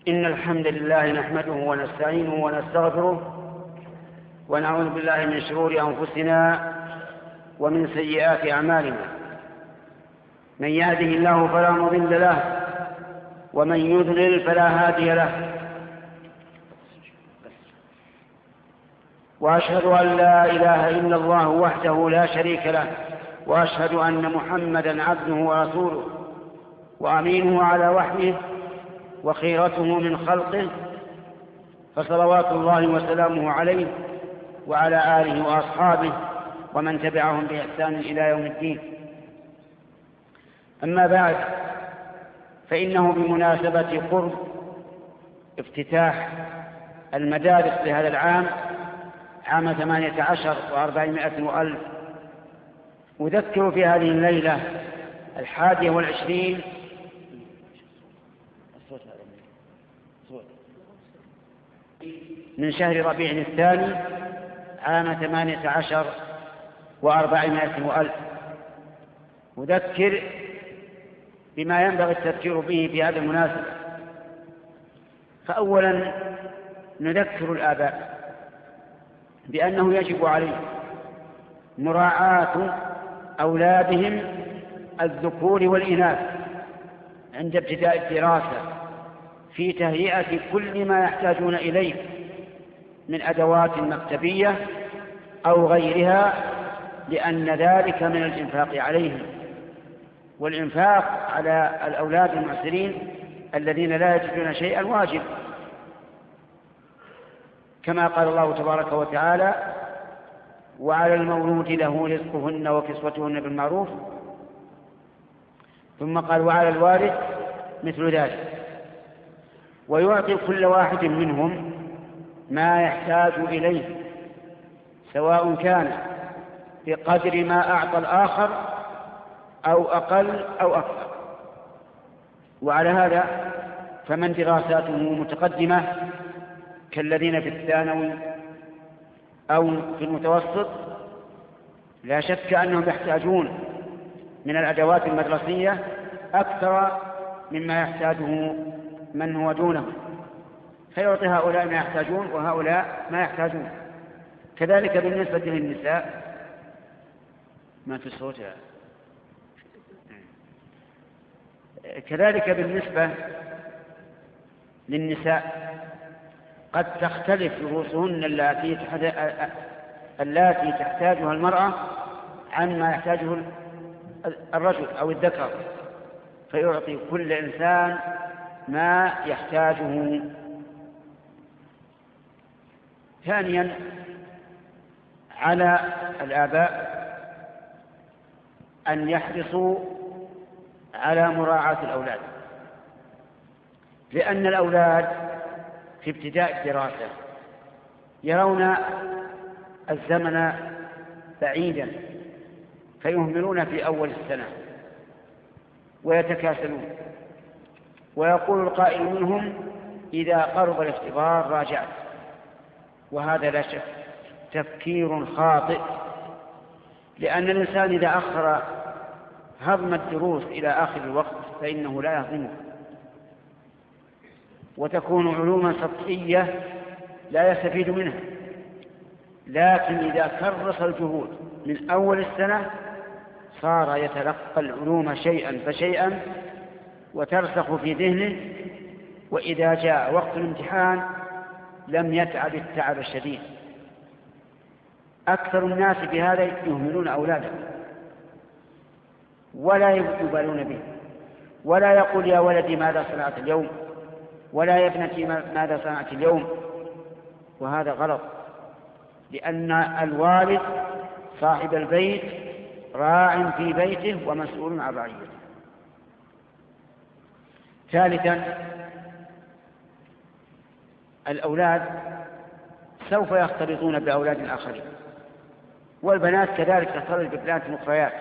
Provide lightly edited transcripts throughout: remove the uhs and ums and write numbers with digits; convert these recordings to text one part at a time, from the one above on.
إن الحمد لله نحمده ونستعينه ونستغفره ونعوذ بالله من شرور أنفسنا ومن سيئات أعمالنا. من يهده الله فلا مضل له ومن يضلل فلا هادي له، وأشهد أن لا إله إلا الله وحده لا شريك له، وأشهد أن محمدا عبده ورسوله وأمينه على وحيه وخيرته من خلقه، فصلوات الله وسلامه عليه وعلى آله وأصحابه ومن تبعهم بإحسان إلى يوم الدين. أما بعد، فإنه بمناسبة قرب افتتاح المدارس لهذا العام، عام 18 و400 وألف، أذكر في هذه الليلة 21 من شهر ربيع الثاني، عام 18 و400 وألف، أذكر بما ينبغي التذكير به في هذا المناسبة. فأولا نذكر الآباء بأنه يجب عليه مراعاة أولادهم الذكور والإناث عند ابتداء الدراسة في تهيئة كل ما يحتاجون إليه من أدوات مكتبية أو غيرها، لأن ذلك من الإنفاق عليهم، والإنفاق على الأولاد المعسرين الذين لا يجدون شيئا واجب، كما قال الله تبارك وتعالى: وعلى المولود له رزقهن وكسوتهن بالمعروف، ثم قال: وعلى الوارث مثل ذلك. ويعطي كل واحد منهم ما يحتاج إليه، سواء كان بقدر ما أعطى الآخر أو أقل أو أكثر. وعلى هذا فمن دراساته متقدمة كالذين في الثانوي أو في المتوسط، لا شك أنهم يحتاجون من الأدوات المدرسية أكثر مما يحتاجه من هو دونه، فيعطي هؤلاء ما يحتاجون وهؤلاء ما يحتاجون. كذلك بالنسبة للنساء، ما في صوت، كذلك بالنسبة للنساء قد تختلف رؤوسهن التي تحتاجها المرأة عن ما يحتاجه الرجل أو الذكر، فيعطي كل إنسان ما يحتاجه. ثانيا، على الآباء أن يحرصوا على مراعاة الأولاد، لأن الأولاد في ابتداء الدراسة يرون الزمن بعيدا، فيهملون في أول السنة ويتكاسلون، ويقول القائل منهم: إذا قرب الاختبار راجعت. وهذا لا شك تفكير خاطئ، لأن الإنسان إذا أخر هضم الدروس إلى آخر الوقت فإنه لا يهضمه، وتكون علوما سطحية لا يستفيد منها. لكن إذا كرس الجهود من أول السنة صار يتلقى العلوم شيئا فشيئا وترسخ في ذهنه، وإذا جاء وقت الامتحان لم يتعب التعب الشديد. أكثر الناس بهذا يهملون أولادهم ولا يبالون به، ولا يقول: يا ولدي ماذا صنعت اليوم، ولا يا ابنتي ماذا صنعت اليوم. وهذا غلط، لأن الوالد صاحب البيت راع في بيته ومسؤول عن رعيته. ثالثا، الأولاد سوف يختلطون بأولاد آخرين، والبنات كذلك تختلط ببنات مخريات،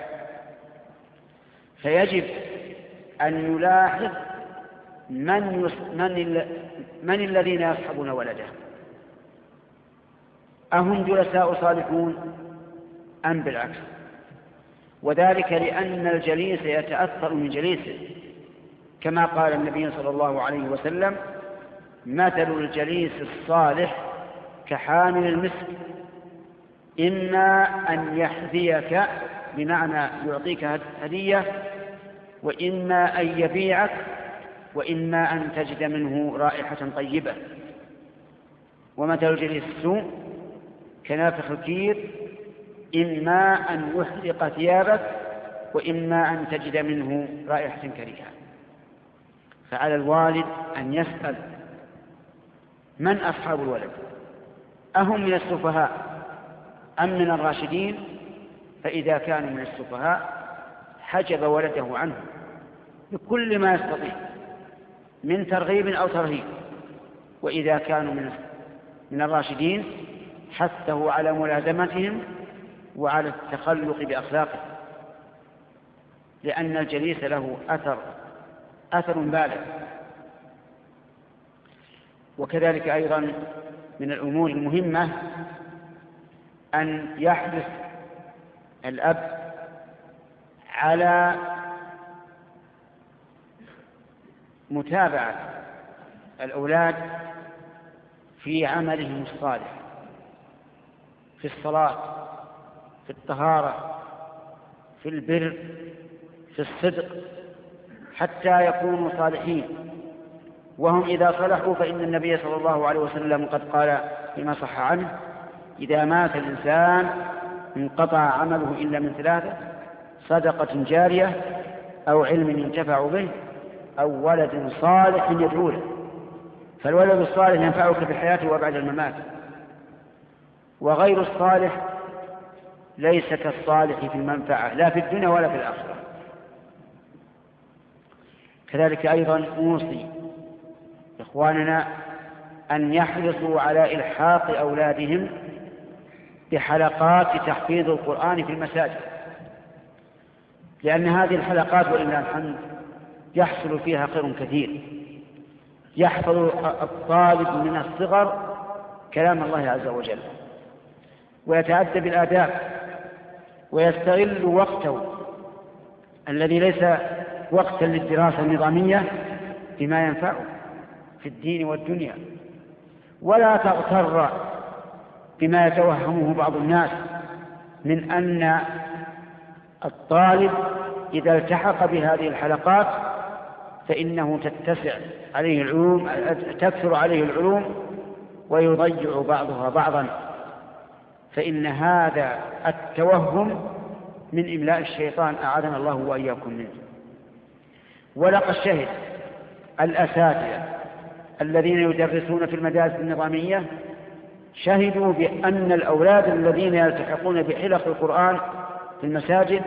فيجب أن يلاحظ من الذين يصحبون ولده، أهم جلساء صالحون أم بالعكس؟ وذلك لأن الجليس يتأثر من جليسه، كما قال النبي صلى الله عليه وسلم: مثل الجليس الصالح كحامل المسك، إما أن يحذيك بمعنى يعطيك هدية، وإما أن يبيعك، وإما أن تجد منه رائحة طيبة. ومثل الجليس السوء كنافخ الكير، إما أن يحرق ثيابك، وإما أن تجد منه رائحة كريهة. فعلى الوالد أن يسأل من أصحاب الولد، أهم من السفهاء أم من الراشدين؟ فإذا كانوا من السفهاء حجب ولده عنه بكل ما يستطيع من ترغيب أو ترهيب، وإذا كانوا من الراشدين حثه على ملازمتهم وعلى التخلق بأخلاقه، لأن الجليس له أثر بالغ. وكذلك أيضا من الأمور المهمة أن يحرص الأب على متابعة الأولاد في عملهم الصالح، في الصلاة، في الطهارة، في البر، في الصدق، حتى يكونوا صالحين. وهم إذا صلحوا فإن النبي صلى الله عليه وسلم قد قال فيما صح عنه: إذا مات الإنسان انقطع عمله إلا من ثلاثة: صدقة جارية، أو علم ينتفع به، أو ولد صالح يدعو له. فالولد الصالح ينفعك في حياته وبعد الممات، وغير الصالح ليس كالصالح في المنفعة لا في الدنيا ولا في الآخرة. كذلك أيضا أوصي إخواننا أن يحرصوا على إلحاق أولادهم بحلقات تحفيظ القرآن في المساجد، لأن هذه الحلقات ولله الحمد يحصل فيها خير كثير. يحفظ الطالب من الصغر كلام الله عز وجل، ويتأدب بالآداب، ويستغل وقته الذي ليس وقتا للدراسة النظامية بما ينفعه في الدين والدنيا. ولا تغتر بما يتوهمه بعض الناس من أن الطالب إذا التحق بهذه الحلقات فإنه تتسع عليه العلوم، تكثر عليه العلوم ويضيع بعضها بعضا، فإن هذا التوهم من إملاء الشيطان أعاذنا الله وإياكم منه. ولقد شهد الأساتذة الذين يدرسون في المدارس النظامية شهدوا بأن الأولاد الذين يلتحقون بحلق القرآن في المساجد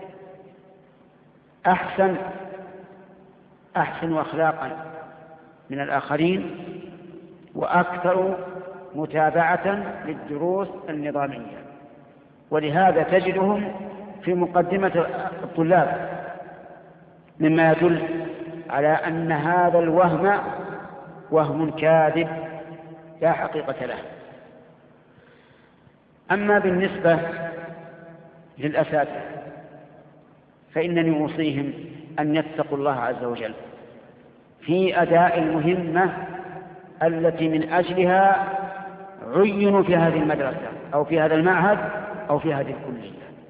أحسن أخلاقا من الآخرين، وأكثر متابعة للدروس النظامية. ولهذا تجدهم في مقدمة الطلاب، مما يدل على أن هذا الوهم وهم كاذب لا حقيقة له. أما بالنسبة للأساتذة فإنني أوصيهم أن يتقوا الله عز وجل في أداء المهمة التي من أجلها عينوا في هذه المدرسة أو في هذا المعهد أو في هذه الكلية،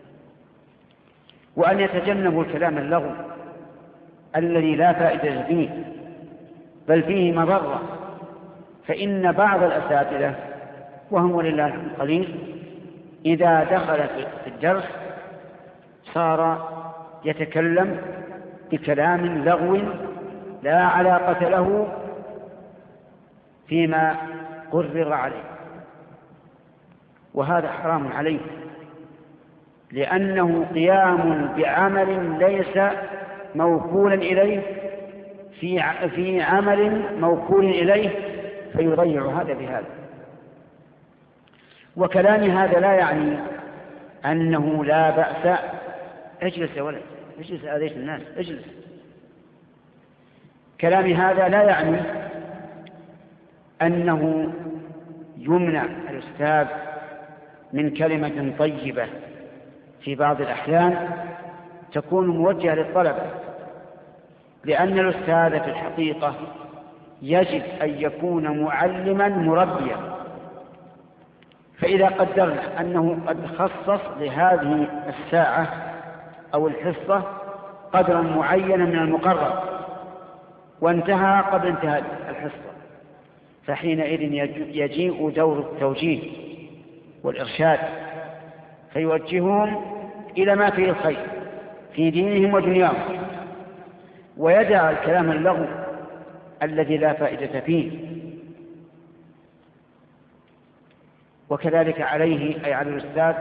وأن يتجنبوا الكلام اللغو الذي لا فائدة فيه بل فيه مضرة. فإن بعض الأساتذة وهم ولله القليل إذا دخل في الدرس صار يتكلم بكلام لغو لا علاقة له فيما قرر عليه، وهذا حرام عليه، لأنه قيام بعمل ليس موكولا إليه في عمل موكول إليه، فيضيع هذا بهذا. وكلام هذا لا يعني أنه لا بأس. اجلس يا ولد، اجلس، آذيت الناس، اجلس. كلام هذا لا يعني أنه يمنع الأستاذ من كلمة طيبة في بعض الأحيان تكون موجهة للطلبة، لأن الأستاذ في الحقيقة يجب أن يكون معلما مربيا. فإذا قدرنا أنه قد خصص لهذه الساعة أو الحصة قدرا معينا من المقرر وانتهى قبل انتهاء الحصة، فحينئذ يجيء دور التوجيه والإرشاد فيوجههم إلى ما فيه الخير في دينهم ودنياهم، ويدع الكلام اللغو الذي لا فائدة فيه. وكذلك عليه أي على الأستاذ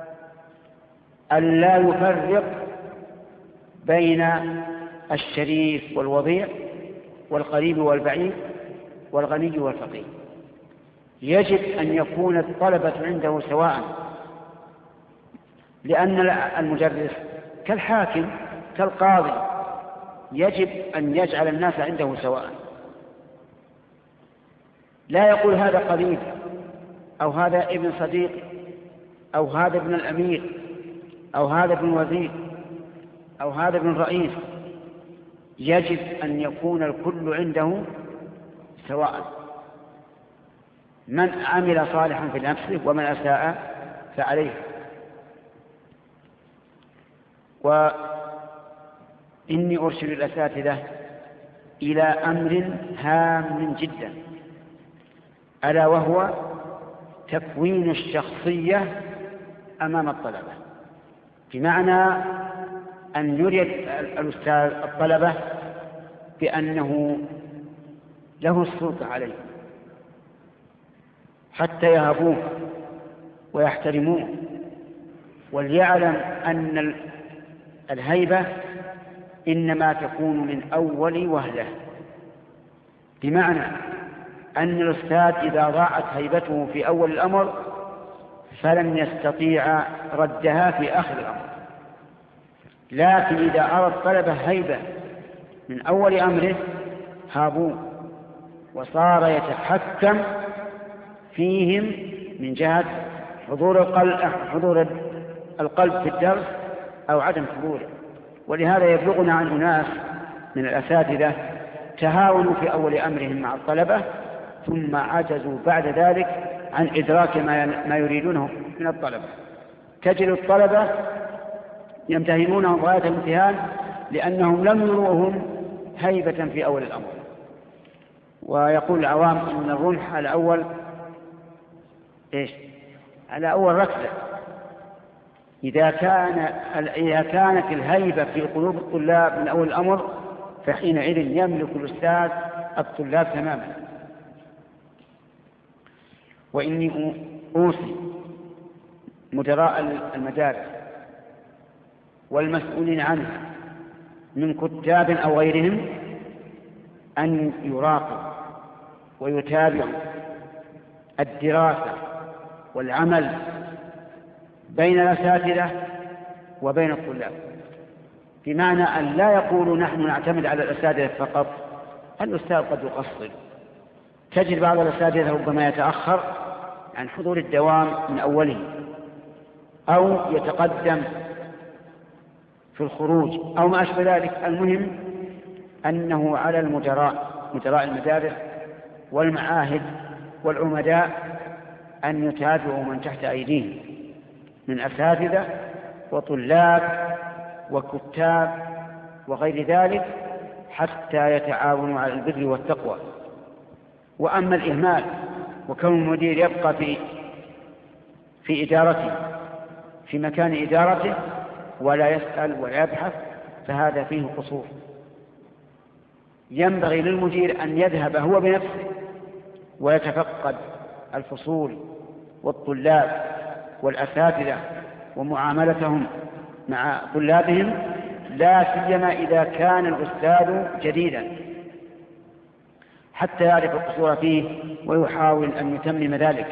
أن لا يفرق بين الشريف والوضيع والقريب والبعيد والغني والفقير. يجب أن يكون الطلبة عنده سواء، لأن المدرس كالحاكم كالقاضي يجب أن يجعل الناس عنده سواء، لا يقول هذا قريب أو هذا ابن صديق أو هذا ابن الأمير أو هذا ابن وزير أو هذا ابن رئيس. يجب أن يكون الكل عنده سواء، من عمل صالحا في نفسه ومن أساء فعليه. وإني أرشد الأساتذة إلى أمر هام جدا، ألا وهو تكوين الشخصية أمام الطلبة، بمعنى أن يريد الأستاذ الطلبة بأنه له السلطة عليه حتى يهبوه ويحترموه، وليعلم أن الهيبة إنما تكون من أول وهلة، بمعنى أن الأستاذ إذا ضاعت هيبته في أول الأمر فلن يستطيع ردها في آخر الأمر. لكن إذا أرى الطلبة هيبة من أول أمره هابوه وصار يتحكم فيهم من جهة حضور القلب في الدرس أو عدم حضوره. ولهذا يبلغنا عن أناس من الأساتذة تهاونوا في أول أمرهم مع الطلبة ثم عجزوا بعد ذلك عن إدراك ما يريدونه من الطلبة. تجد الطلبة يمتهنونهم غاية الامتهان لأنهم لم يروهم هيبة في أول الأمر. ويقول العوام إن الرمح على أول ركزة. إذا كانت الهيبة في قلوب الطلاب من أول الأمر فحينئذ يملك الأستاذ الطلاب تماما. وإني أوصي مدراء المدارس والمسؤولين عنها من كتاب أو غيرهم أن يراقبوا ويتابعوا الدراسة والعمل بين الأساتذة وبين الطلاب، بمعنى أن لا يقولوا نحن نعتمد على الأساتذة فقط. الأستاذ قد يقصر، تجد بعض الأساتذة ربما يتأخر عن حضور الدوام من أوله أو يتقدم في الخروج أو ما أشبه ذلك. المهم أنه على مدراء المدارس والمعاهد والعمداء أن يتابعوا من تحت أيديهم من أساتذة وطلاب وكتاب وغير ذلك حتى يتعاونوا على البر والتقوى. وأما الإهمال وكون المدير يبقى في إدارته في مكان إدارته ولا يسأل ولا يبحث فهذا فيه قصور. ينبغي للمدير أن يذهب هو بنفسه ويتفقد الفصول والطلاب والأساتذة ومعاملتهم مع طلابهم، لا سيما إذا كان الأستاذ جديدا، حتى يعرف القصور فيه ويحاول أن يتمم ذلك.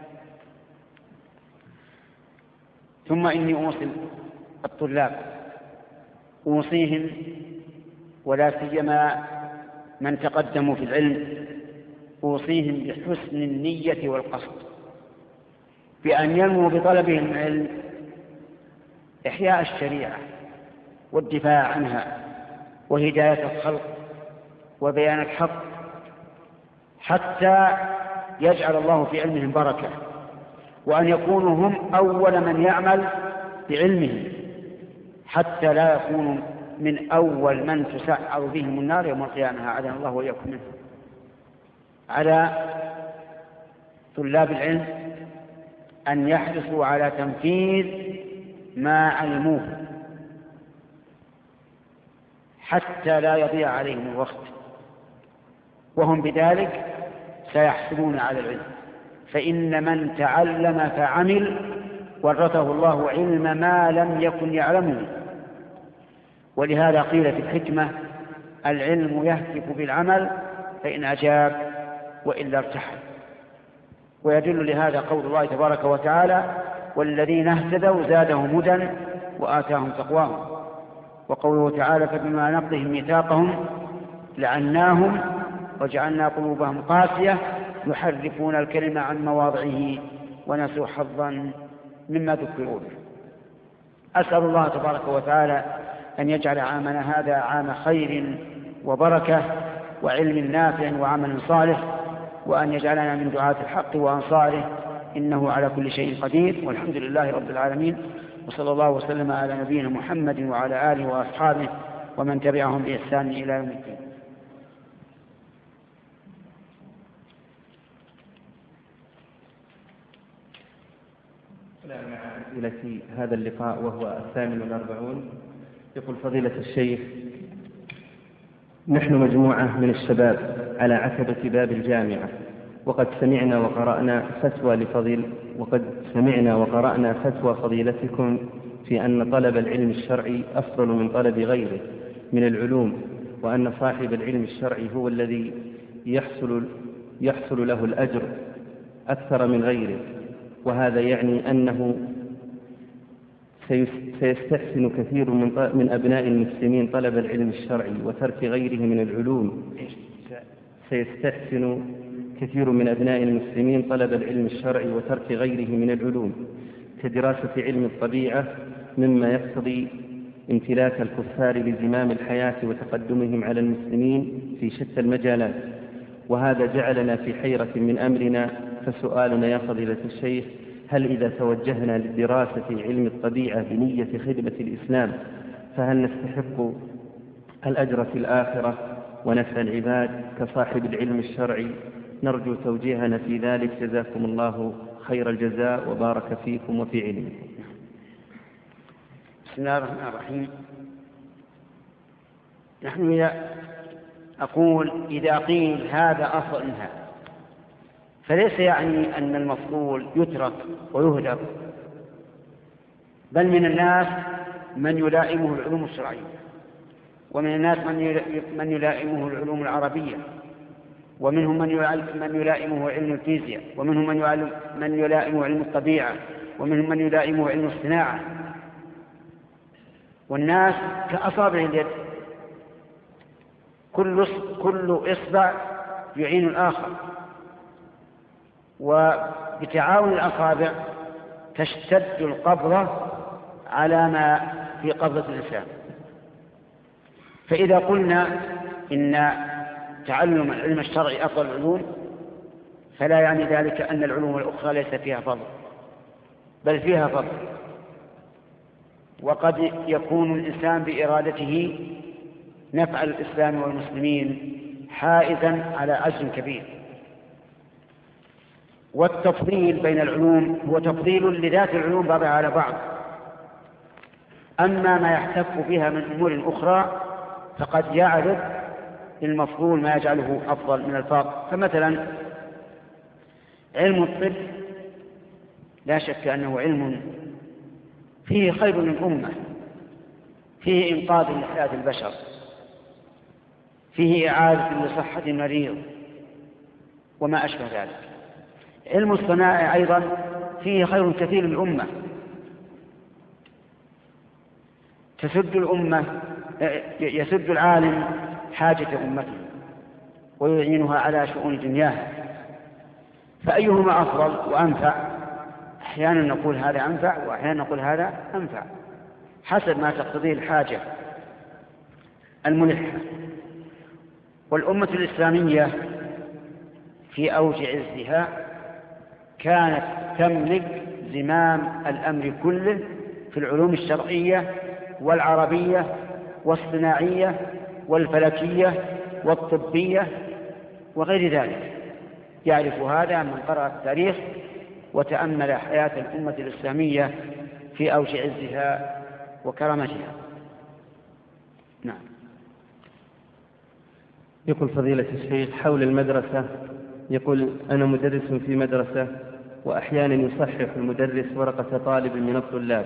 ثم إني أوصي الطلاب، أوصيهم ولا سيما من تقدموا في العلم، أوصيهم بحسن النية والقصد، بأن ينموا بطلبهم العلم إحياء الشريعة والدفاع عنها وهداية الخلق وبيان الحق حتى يجعل الله في علمهم بركة، وأن يكونوا هم أول من يعمل بعلمهم حتى لا يكونوا من أول من تسعر بهم النار يوم القيامة، أعاذنا الله وإياكم منه. على طلاب العلم أن يحرصوا على تنفيذ ما علموه حتى لا يضيع عليهم الوقت، وهم بذلك سيحصلون على العلم. فإن من تعلم فعمل ورثه الله علم ما لم يكن يعلمه. ولهذا قيل في الحكمة: العلم يهتف بالعمل فإن أجاب وإلا ارتحل. ويدل لهذا قول الله تبارك وتعالى: والذين اهتدوا زادهم هدى وآتاهم تقواهم. وقوله تعالى: فبما نقضهم ميثاقهم لعناهم وجعلنا قلوبهم قاسية يحرفون الكلمة عن مواضعه ونسوا حظا مما ذكروا به. أسأل الله تبارك وتعالى أن يجعل عامنا هذا عام خير وبركة وعلم نافع وعمل صالح، وأن يجعلنا من دعاة الحق وأنصاره، إنه على كل شيء قدير، والحمد لله رب العالمين. وصلى الله وسلم على نبينا محمد وعلى آله وأصحابه ومن تبعهم بإحسان إلى يوم الدين. مع أسئلة هذا اللقاء وهو 48. يقول فضيلة الشيخ: نحن مجموعة من الشباب على عتبة باب الجامعة، وقد سمعنا وقرأنا فتوى فضيلتكم في أن طلب العلم الشرعي أفضل من طلب غيره من العلوم، وأن صاحب العلم الشرعي هو الذي يحصل له الأجر أكثر من غيره، وهذا يعني أنه سيستحسن كثير من أبناء المسلمين طلب العلم الشرعي وترك غيره من العلوم سيستحسن كثير من أبناء المسلمين طلب العلم الشرعي وترك غيره من العلوم كدراسة علم الطبيعة، مما يقتضي امتلاك الكفار لزمام الحياة وتقدمهم على المسلمين في شتى المجالات، وهذا جعلنا في حيرة من أمرنا. فسؤالنا يا فضيلة الشيخ: هل إذا توجهنا لدراسة علم الطبيعة بنية خدمة الإسلام فهل نستحق الأجر في الآخرة ونفع العباد كصاحب العلم الشرعي؟ نرجو توجيهنا في ذلك، جزاكم الله خير الجزاء وبارك فيكم وفي علمكم. بسم الله الرحمن الرحيم. نحن أقول إذا قيل هذا أفضل من هذا فليس يعني أن المفضول يترك ويهدر، بل من الناس من يلائمه العلوم الشرعية، ومن الناس من يلائمه العلوم العربية، ومنهم من يلائمه علم الفيزياء، ومنهم من يلائمه علم الطبيعة، ومنهم من يلائمه علم الصناعة. والناس كأصابع اليد، كل إصبع يعين الآخر، وبتعاون الأصابع تشتد القبضة على ما في قبضة الإنسان. فإذا قلنا إن تعلم العلم الشرعي أفضل العلوم فلا يعني ذلك أن العلوم الأخرى ليس فيها فضل، بل فيها فضل. وقد يكون الإنسان بإرادته نفع الإسلام والمسلمين حائزا على أجر كبير. والتفضيل بين العلوم هو تفضيل لذات العلوم بعضها على بعض. أما ما يحتف بها من أمور أخرى فقد يعرض المفضول ما يجعله أفضل من الفاضل. فمثلا علم الطب لا شك أنه علم فيه خير للأمة، فيه إنقاذ لحياة البشر، فيه إعادة لصحة المريض وما أشبه ذلك. علم الصناعة أيضا فيه خير كثير للأمة، يسد العالم حاجة أمته ويعينها على شؤون دنياها. فأيهما أفضل وأنفع؟ أحيانا نقول هذا أنفع وأحيانا نقول هذا أنفع، حسب ما تقتضيه الحاجة الملحة. والأمة الإسلامية في أوج عزها كانت تملك زمام الأمر كله في العلوم الشرعية والعربية والصناعية والفلكية والطبية وغير ذلك. يعرف هذا من قرأ التاريخ وتأمل حياة الأمة الإسلامية في أوج عزها وكرامتها. نعم. يقول فضيلة الشيخ حول المدرسة، يقول أنا مدرس في مدرسة وأحيانا يصحح المدرس ورقة طالب من الطلاب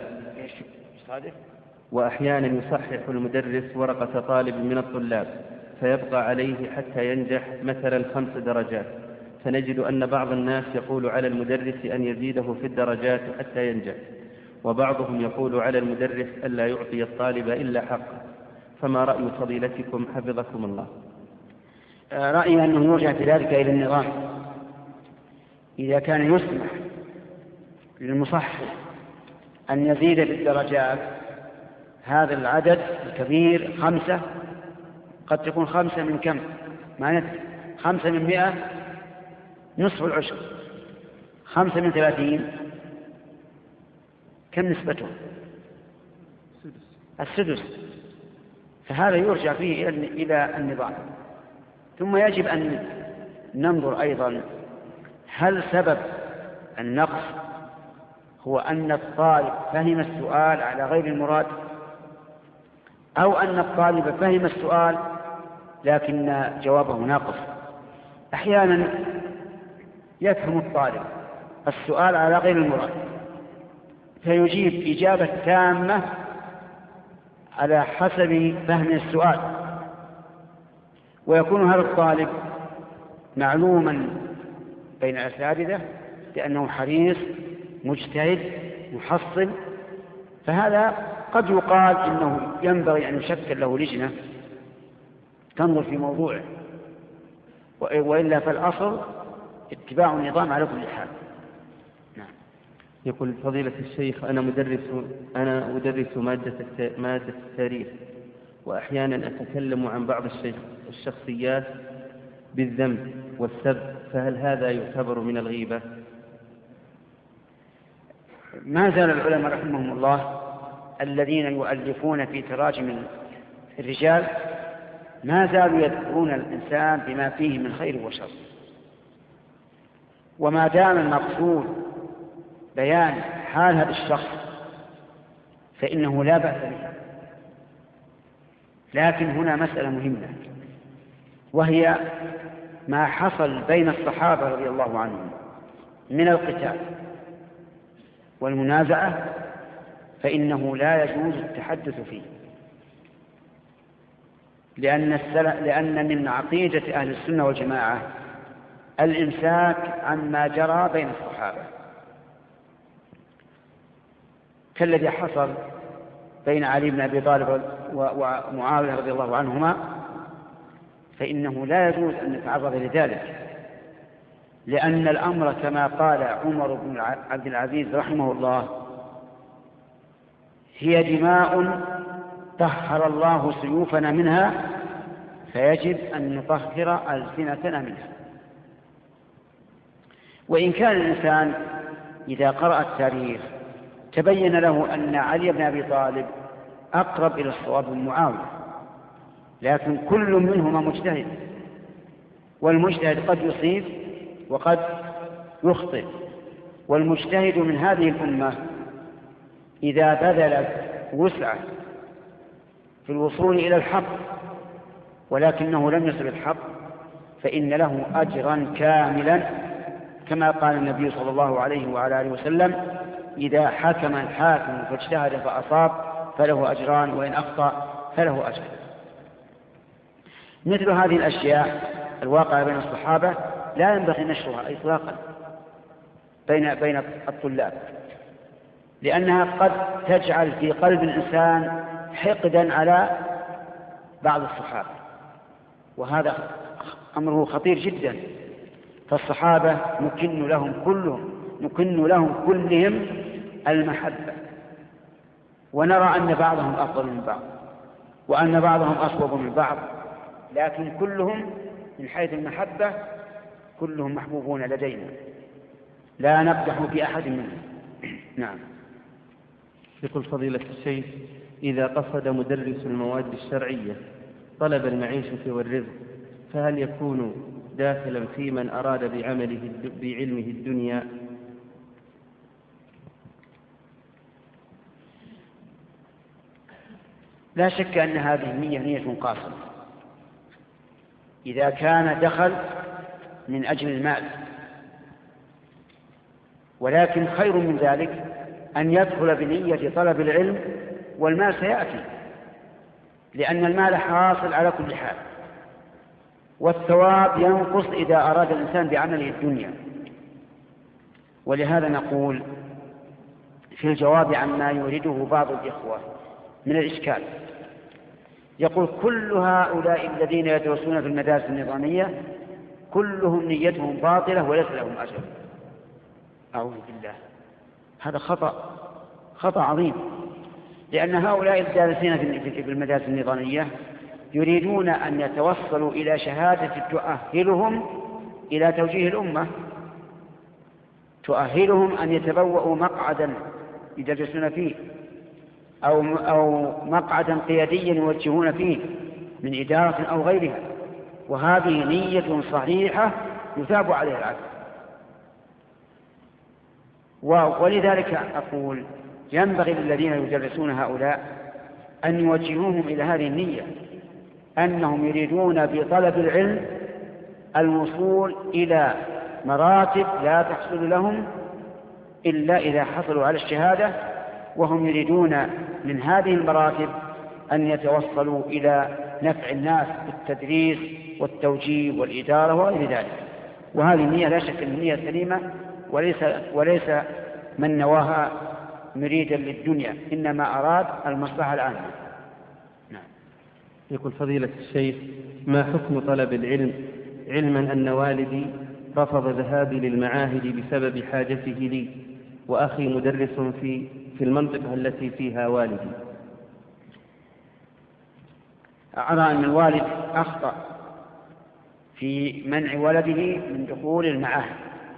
فيبقى عليه حتى ينجح مثلا 5 درجات، فنجد أن بعض الناس يقول على المدرس أن يزيده في الدرجات حتى ينجح، وبعضهم يقول على المدرس ألا يعطي الطالب إلا حقه، فما رأي فضيلتكم حفظكم الله؟ رأيي أنه يرجع في ذلك إلى النظام. إذا كان يسمح للمصحح أن يزيد بالدرجات هذا العدد الكبير 5، قد تكون 5 من كم؟ ما ندري، 5 من 100 نصف العشر، 5 من 30 كم نسبته؟ السدس. فهذا يرجع فيه إلى النظام. ثم يجب أن ننظر أيضا هل سبب النقص هو أن الطالب فهم السؤال على غير المراد، أو أن الطالب فهم السؤال لكن جوابه ناقص. أحيانا يفهم الطالب السؤال على غير المراد فيجيب إجابة تامة على حسب فهم السؤال، ويكون هذا الطالب معلوما بين الأساتذة لأنه حريص مجتهد محصل. فهذا قد يقال إنه ينبغي أن يشكل له لجنة تنظر في موضوعه، وإلا فالأصل اتباع النظام على كل حال. نعم. يقول فضيلة الشيخ أنا أدرس مادة التاريخ، وأحيانا أتكلم عن بعض الشخصيات بالذم والسب، فهل هذا يعتبر من الغيبة؟ ما زال العلماء رحمهم الله الذين يؤلفون في تراجم الرجال ما زالوا يذكرون الإنسان بما فيه من خير وشر، وما دام المقصود بيان حال هذا الشخص فإنه لا بأس به. لكن هنا مسألة مهمة، وهي ما حصل بين الصحابة رضي الله عنهم من القتال والمنازعة، فإنه لا يجوز التحدث فيه، لأن من عقيدة أهل السنة والجماعة الإمساك عما جرى بين الصحابة، كالذي حصل بين علي بن أبي طالب ومعاوية رضي الله عنهما، فإنه لا يجوز أن نتعرض لذلك، لأن الأمر كما قال عمر بن عبد العزيز رحمه الله هي دماء طهر الله سيوفنا منها، فيجب أن نطهر ألسنتنا منها. وإن كان الإنسان إذا قرأ التاريخ تبين له أن علي بن أبي طالب أقرب إلى الصواب من معاوية، لكن كل منهما مجتهد، والمجتهد قد يصيب وقد يخطئ. والمجتهد من هذه الأمة إذا بذل وسعه في الوصول إلى الحق ولكنه لم يصل الحق فإن له أجرا كاملا، كما قال النبي صلى الله عليه وعلى آله وسلم إذا حكم الحاكم فاجتهد فأصاب فله أجران، وإن أخطأ فله أجر. مثل هذه الأشياء الواقعة بين الصحابة لا ينبغي نشرها إطلاقا بين الطلاب، لأنها قد تجعل في قلب الإنسان حقدا على بعض الصحابة، وهذا أمره خطير جدا. فالصحابة نكن لهم كلهم المحبة، ونرى أن بعضهم أفضل من بعض وأن بعضهم أصوب من بعض، لكن كلهم من حيث المحبة كلهم محبوبون لدينا لا نقدح بأحد منهم. نعم. يقول فضيلة الشيخ: إذا قصد مدرس المواد الشرعية طلب المعيشة والرزق فهل يكون داخلا في من أراد بعلمه الدنيا؟ لا شك أن هذه النية نية قاصرة إذا كان دخل من أجل المال، ولكن خير من ذلك أن يدخل بنية طلب العلم والمال سيأتي، لأن المال حاصل على كل حال، والثواب ينقص إذا أراد الإنسان بعمله الدنيا. ولهذا نقول في الجواب عما يورده بعض الإخوة من الإشكال، يقول: كل هؤلاء الذين يدرسون في المدارس النظامية كلهم نيتهم باطلة وليس لهم أجر. أعوذ بالله، هذا خطأ عظيم، لأن هؤلاء الدارسين في المدارس النظامية يريدون أن يتوصلوا إلى شهادة تؤهلهم إلى توجيه الأمة، تؤهلهم أن يتبوأوا مقعدا يدرسون فيه أو مقعدا قياديا يوجهون فيه من إدارة أو غيرها، وهذه نية صحيحة يثاب عليها العبد. ولذلك أقول ينبغي للذين يدرسون هؤلاء أن يوجهوهم إلى هذه النية، أنهم يريدون بطلب العلم الوصول إلى مراتب لا تحصل لهم إلا إذا حصلوا على الشهادة، وهم يريدون من هذه المراتب أن يتوصلوا إلى نفع الناس بالتدريس والتوجيه والإدارة وغير ذلك. وهذه النية لا شك النية سليمة، وليس من نواها مريدا للدنيا، إنما أراد المصلحة العامة. نعم. يقول فضيلة الشيخ: ما حكم طلب العلم، علما أن والدي رفض ذهابي للمعاهد بسبب حاجته لي، وأخي مدرس في المنطقة التي فيها والدي؟ أرى أن الوالد أخطأ في منع ولده من دخول المعاهد،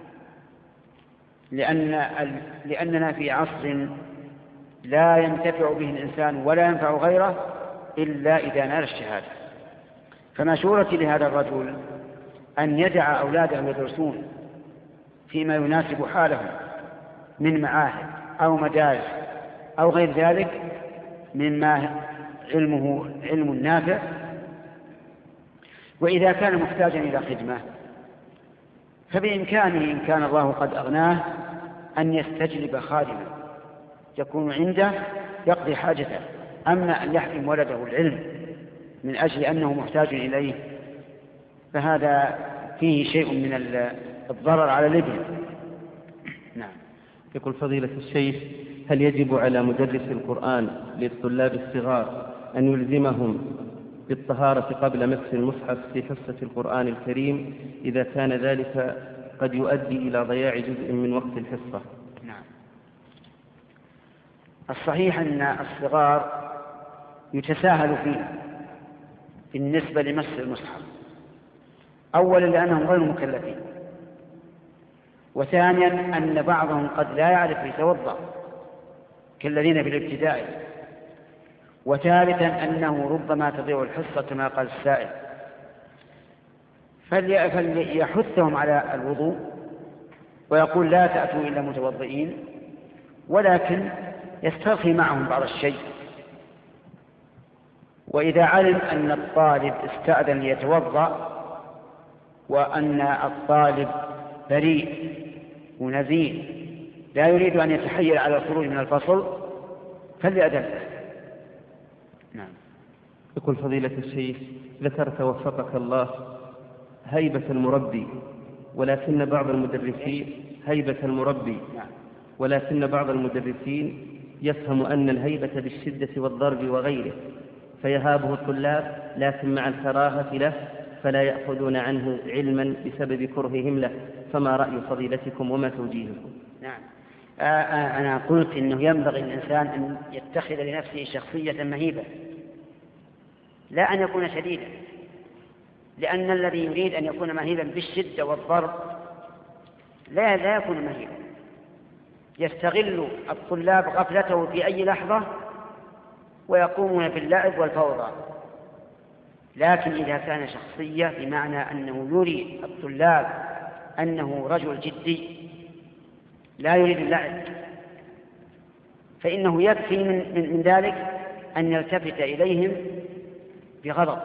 لأننا في عصر لا ينتفع به الإنسان ولا ينفع غيره إلا إذا نال الشهادة. فمشورتي لهذا الرجل أن يدع أولاده يدرسون فيما يناسب حالهم من معاهد أو مدارس أو غير ذلك مما علمه علم نافع، وإذا كان محتاجا إلى خدمة فبإمكانه إن كان الله قد أغناه أن يستجلب خادما يكون عنده يقضي حاجته. أما أن يحرم ولده العلم من أجل أنه محتاج إليه فهذا فيه شيء من الضرر على الابن. نعم. يقول فضيلة الشيخ: هل يجب على مدرس القرآن للطلاب الصغار أن يلزمهم بالطهارة قبل مس المصحف في حصة القرآن الكريم إذا كان ذلك قد يؤدي إلى ضياع جزء من وقت الحصة؟ نعم. الصحيح أن الصغار يتساهل فيه بالنسبة لمس المصحف، أولا لأنهم غير مكلفين، وثانيا أن بعضهم قد لا يعرف يتوضأ كالذين في الابتدائي، وثالثا أنه ربما تضيع الحصة كما قال السائل. فليحثهم على الوضوء ويقول لا تأتوا إلا متوضئين، ولكن يسترخي معهم بعض الشيء. وإذا علم أن الطالب استأذن ليتوضأ وأن الطالب بريء ونزيه لا يريد أن يتحيل على الخروج من الفصل فليأذن. نعم. يقول فضيلة الشيخ: ذكرت وفقك الله هيبة المربي، ولكن بعض المدرسين هيبة المربي، ولكن بعض المدرسين يفهم أن الهيبة بالشدة والضرب وغيره فيهابه الطلاب، لكن مع الكراهة له فلا يأخذون عنه علما بسبب كرههم له، فما رأي فضيلتكم وما توجيهكم؟ نعم. أنا قلت إنه ينبغي الإنسان أن يتخذ لنفسه شخصية مهيبة، لا أن يكون شديدا، لأن الذي يريد أن يكون مهيبا بالشدة والضرب لا يكون مهيبا، يستغل الطلاب غفلته في أي لحظة ويقومون باللعب والفوضى. لكن إذا كان شخصية بمعنى أنه يري الطلاب أنه رجل جدي لا يريد اللعب، فإنه يكفي من ذلك أن يلتفت إليهم بغضب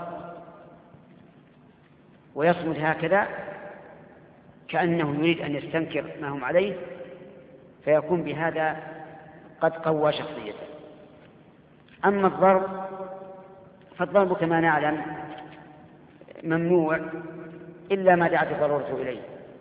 ويصمد هكذا كأنه يريد أن يستنكر ما هم عليه، فيكون بهذا قد قوى شخصيته. أما الضرب فالضرب كما نعلم ممنوع إلا ما دعت الضرورة إليه،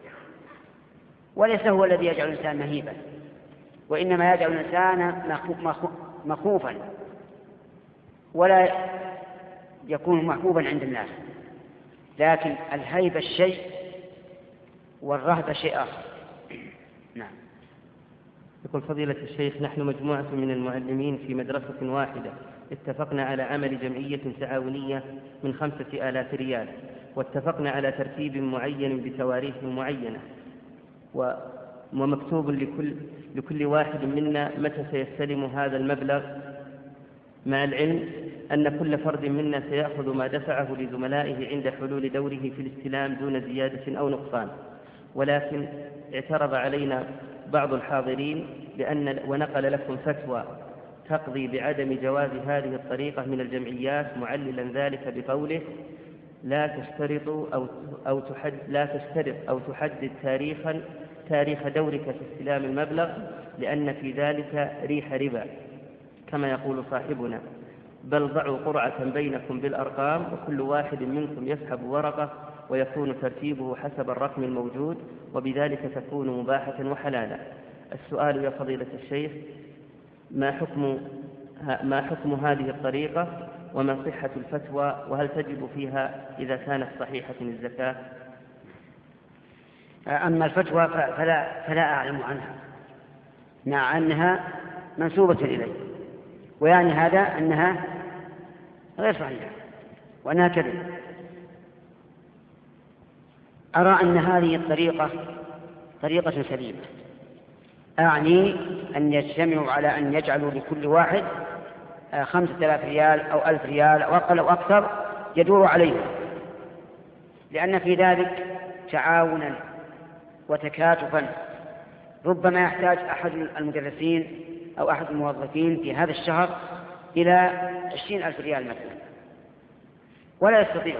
وليس هو الذي يجعل الإنسان مهيبا، وإنما يجعل الإنسان مخوفا ولا يكون محبوبا عند الناس. لكن الهيبة الشيء والرهبة شيء آخر. نعم. يقول فضيلة الشيخ: نحن مجموعة من المعلمين في مدرسة واحدة اتفقنا على عمل جمعية تعاونية من 5,000 ريال، واتفقنا على ترتيب معين بتواريخ معينة، ومكتوب لكل واحد منا متى سيستلم هذا المبلغ، مع العلم أن كل فرد منا سيأخذ ما دفعه لزملائه عند حلول دوره في الاستلام دون زيادة أو نقصان. ولكن اعترض علينا بعض الحاضرين ونقل لكم فتوى تقضي بعدم جواز هذه الطريقة من الجمعيات، معللا ذلك بقوله: لا تشترط أو تحدد تاريخ دورك في استلام المبلغ، لأن في ذلك ريح ربا كما يقول صاحبنا، بل ضعوا قرعة بينكم بالأرقام، وكل واحد منكم يسحب ورقة ويكون ترتيبه حسب الرقم الموجود، وبذلك تكون مباحة وحلالا. السؤال يا فضيلة الشيخ: ما حكم هذه الطريقة، وما صحة الفتوى، وهل تجب فيها إذا كانت صحيحة الزكاة؟ أما الفتوى فلا أعلم عنها، مع أنها منسوبة إليه، ويعني هذا أنها غير صحيحة وأنها كذب. أرى أن هذه الطريقة طريقة سليمة، أعني أن يجتمعوا على أن يجعلوا لكل واحد 5,000 ريال أو 1,000 ريال أو أقل أو أكثر يدور عليهم، لأن في ذلك تعاونا وتكاتفا. ربما يحتاج أحد المدرسين أو أحد الموظفين في هذا الشهر إلى 20,000 ريال مثلا، ولا يستطيع،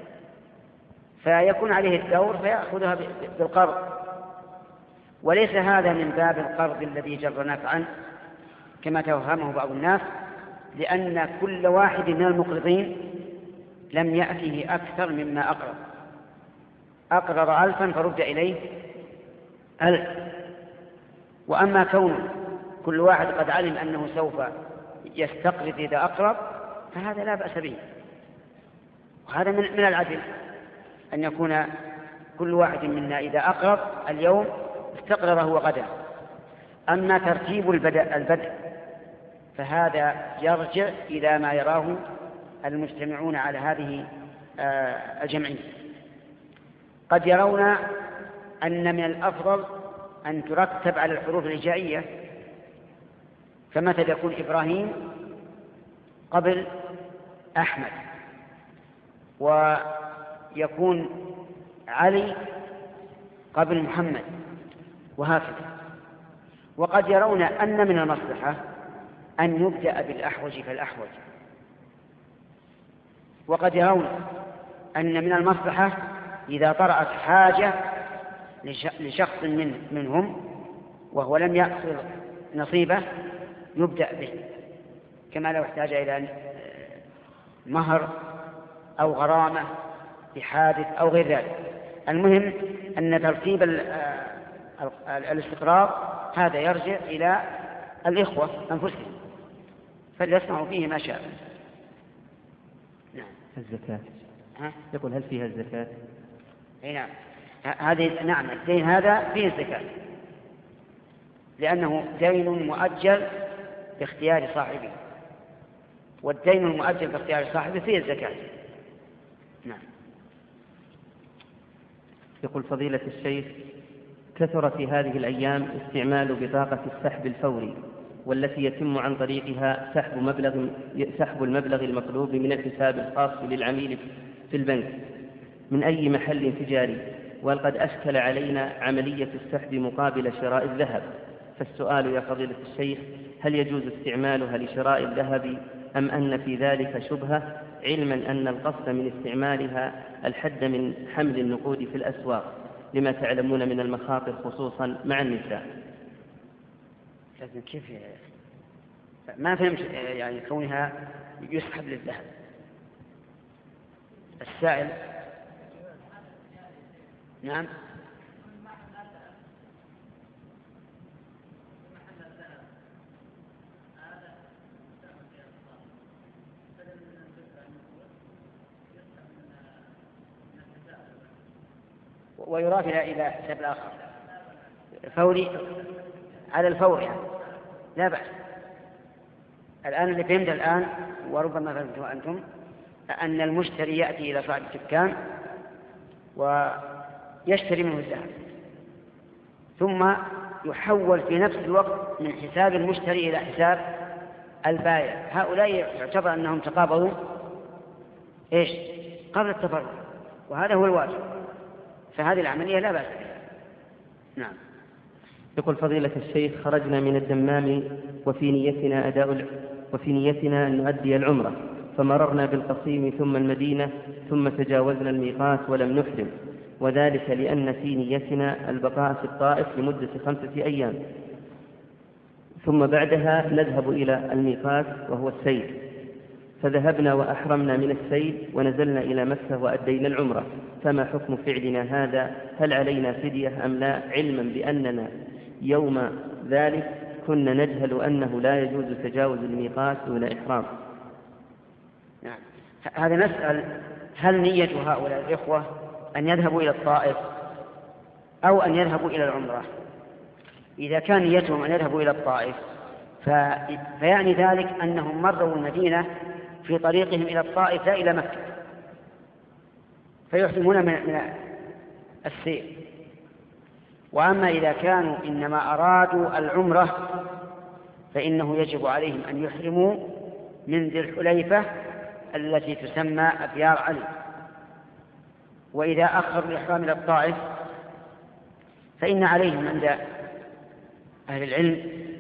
فيكون عليه الدور فيأخذها بالقرض، وليس هذا من باب القرض الذي جر نفعا كما توهمه بعض الناس، لأن كل واحد من المقرضين لم يأته أكثر مما أقرض 1,000 فرد إليه 1,000. وأما كون كل واحد قد علم أنه سوف يستقرض إذا أقرض فهذا لا بأس به، وهذا من العدل أن يكون كل واحد منا إذا أقرض اليوم استقرضه غدا. أما ترتيب البدء فهذا يرجع إلى ما يراه المجتمعون على هذه الجمعية. قد يرون أن من الأفضل أن ترتب على الحروف الهجائية، فمثلا يكون إبراهيم قبل أحمد، ويكون علي قبل محمد، وهكذا. وقد يرون أن من المصلحة أن يبدأ بالأحوج فالأحوج، وقد يرون أن من المصلحة إذا طرأت حاجة لشخص منهم وهو لم يأخذ نصيبه يبدأ به، كما لو احتاج إلى مهر أو غرامة بحادث أو غير ذلك. المهم أن ترتيب الاستقرار هذا يرجع إلى الإخوة أنفسهم، فليصنعوا فيه ما شاء. نعم. الزكاة يقول هل فيها الزكاة؟ نعم، هذه نعم، الدين هذا فيه الزكاة، لأنه دين مؤجل باختيار صاحبه، والدين المؤجل باختيار صاحبه فيه الزكاة. نعم. يقول فضيلة الشيخ: كثر في هذه الأيام استعمال بطاقة السحب الفوري، والتي يتم عن طريقها سحب المبلغ المطلوب من الحساب الخاص للعميل في البنك من أي محل تجاري، وقد أشكل علينا عملية السحب مقابل شراء الذهب. فالسؤال يا فضيلة الشيخ: هل يجوز استعمالها لشراء الذهب أم أن في ذلك شبهة، علما أن القصد من استعمالها الحد من حمل النقود في الأسواق لما تعلمون من المخاطر خصوصا مع النساء؟ لكن كيف ما فهمت يعني كونها يسحب للذهب؟ السائل نعم. ويرافع إلى حساب الآخر فوري على الفور يعني لا بأس. الآن اللي فهمت الآن وربما فهمته أنتم أن المشتري يأتي إلى صاحب الدكان ويشتري منه الذهب ثم يحول في نفس الوقت من حساب المشتري إلى حساب البائع. هؤلاء يعتبر أنهم تقابضوا إيش قبل التفرق، وهذا هو الواجب، فهذه العملية لا بأس بها. نعم. يقول فضيلة الشيخ: خرجنا من الدمام وفي نيتنا أن نؤدي العمرة، فمررنا بالقصيم ثم المدينة ثم تجاوزنا الميقات ولم نحرم، وذلك لأن في نيتنا البقاء في الطائف لمدة 5 أيام، ثم بعدها نذهب إلى الميقات وهو السيل، فذهبنا وأحرمنا من السيل ونزلنا إلى مكة وأدينا العمرة، فما حكم فعلنا هذا؟ هل علينا فدية أم لا، علما بأننا يوم ذلك كنا نجهل أنه لا يجوز تجاوز الميقات دون إحرام؟ نعم. هذا نسأل: هل نية هؤلاء الإخوة أن يذهبوا إلى الطائف أو أن يذهبوا إلى العمرة؟ إذا كان نيتهم أن يذهبوا إلى الطائف فيعني ذلك أنهم مروا المدينة في طريقهم إلى الطائف لا إلى مكة، فيحرمون من السير. وأما إذا كانوا إنما أرادوا العمرة فإنه يجب عليهم أن يحرموا من ذي الحليفة التي تسمى أبيار علي. وإذا أخروا الإحرام إلى الطائف فإن عليهم عند أهل العلم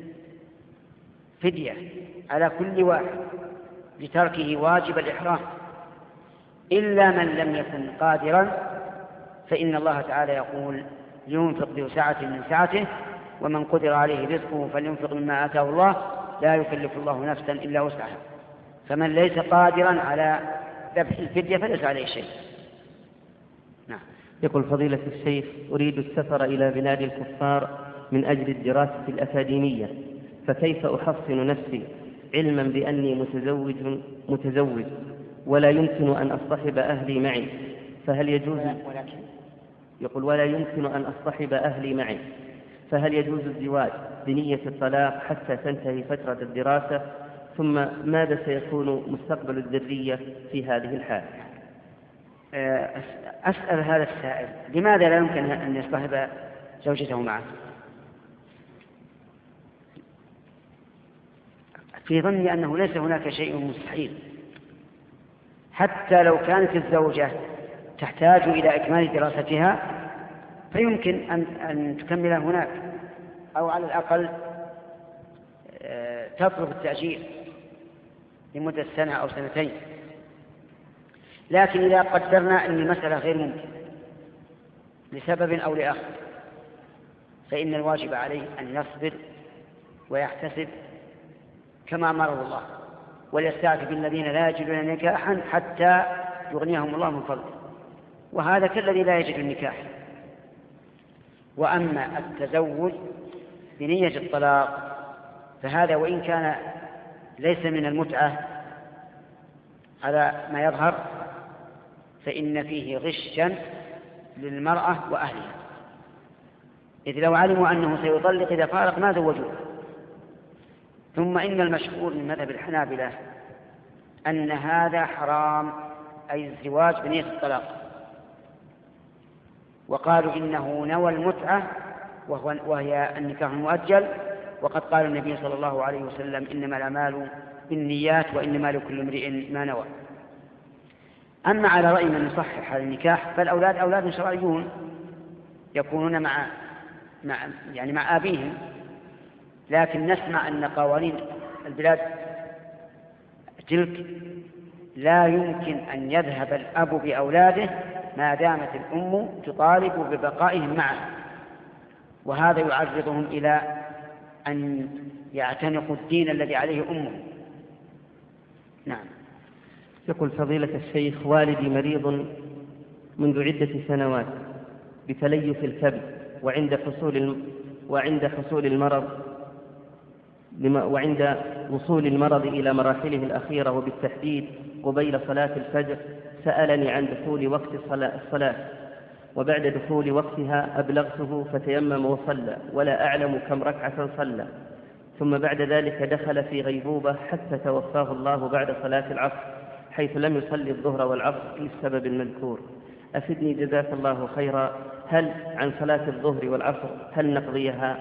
فدية على كل واحد لتركه واجب الإحرام، إلا من لم يكن قادرا، فإن الله تعالى يقول: لينفق ذو سعة من سعته ومن قدر عليه رزقه فلينفق مما آتاه الله لا يكلف الله نفسا إلا وسعها. فمن ليس قادرا على ذبح الفدية فليس عليه شيء. نعم. يقول فضيلة الشيخ: أريد السفر إلى بلاد الكفار من أجل الدراسة الأكاديمية، فكيف أحصن نفسي علما بأني متزوج ولا يمكن أن أصطحب أهلي معي، فهل يجوز؟ يقول: ولا يمكن أن أصطحب أهلي معي، فهل يجوز الزواج بنية الطلاق حتى تنتهي فترة الدراسة؟ ثم ماذا سيكون مستقبل الذرية في هذه الحال؟ أسأل هذا السائل: لماذا لا يمكن أن يصطحب زوجته معه؟ في ظني أنه ليس هناك شيء مستحيل، حتى لو كانت الزوجة تحتاج إلى إكمال دراستها فيمكن أن تكمل هناك، أو على الأقل تطلب التأجير لمدة 1 أو 2 لكن إذا قدرنا أن المسألة غير ممكن لسبب أو لآخر فإن الواجب عليه أن يصبر ويحتسب كما أمره الله، وليستعفف الذين لا يجدون نكاحا حتى يغنيهم الله من فضله، وهذا كالذي لا يجد النكاح. وأما التزوج بنية الطلاق فهذا وإن كان ليس من المتعة على ما يظهر فإن فيه غشا للمرأة وأهلها، إذ لو علموا أنه سيطلق إذا فارق ما زوجوه. ثم إن المشهور من مذهب الحنابلة أن هذا حرام، أي الزواج بنية الطلاق، وقالوا إنه نوى المتعة وهي النكاح المؤجل، وقد قال النبي صلى الله عليه وسلم إنما الأعمال بالنيات وإنما لكل امرئ ما نوى. أما على رأي من يصحح هذا النكاح فالأولاد أولاد شرعيون يكونون مع آبيهم، لكن نسمع أن قوانين البلاد تلك لا يمكن أن يذهب الأب بأولاده ما دامت الأم تطالب ببقائهم معه، وهذا يعرضهم إلى أن يعتنقوا الدين الذي عليه أمهم. نعم. يقول فضيلة الشيخ: والدي مريض منذ عدة سنوات بتليف الكبد، وعند وصول المرض إلى مراحله الأخيرة وبالتحديد قبيل صلاة الفجر سألني عن دخول وقت الصلاة، وبعد دخول وقتها أبلغته فتيمم وصلى ولا أعلم كم ركعة صلى، ثم بعد ذلك دخل في غيبوبة حتى توفاه الله بعد صلاة العصر، حيث لم يصلي الظهر والعصر للسبب المذكور. أفدني جزاك الله خيرا، هل عن صلاة الظهر والعصر هل نقضيها؟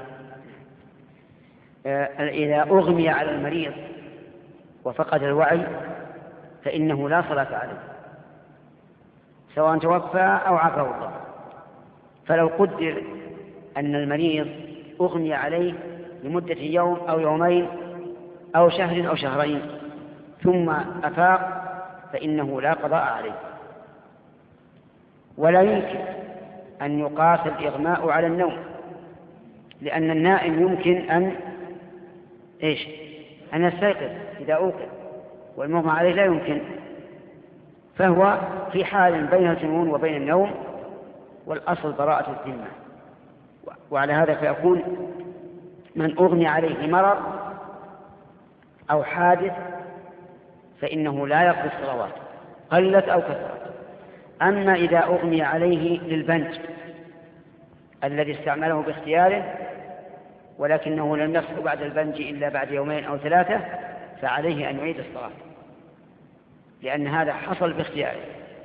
إذا أغمي على المريض وفقد الوعي فإنه لا صلاة عليه سواء توفى أو عافاه الله. فلو قدر أن المريض أغمي عليه لمدة يوم أو يومين أو شهر أو شهرين ثم أفاق فإنه لا قضاء عليه، ولا يمكن أن يقاس الإغماء على النوم، لأن النائم يمكن أن يستيقظ إذا أوقظ، والمغمى عليه لا يمكن، فهو في حال بين الجنون وبين النوم، والأصل براءة الذمة. وعلى هذا فيكون من أغمي عليه مرض أو حادث فإنه لا يقضي الصلوات قلت أو كثرت. أما إذا أغمي عليه للبنج الذي استعمله باختياره ولكنه لم يصل بعد البنج إلا بعد يومين أو ثلاثة فعليه أن يعيد الصلاة، لأن هذا حصل باختياره.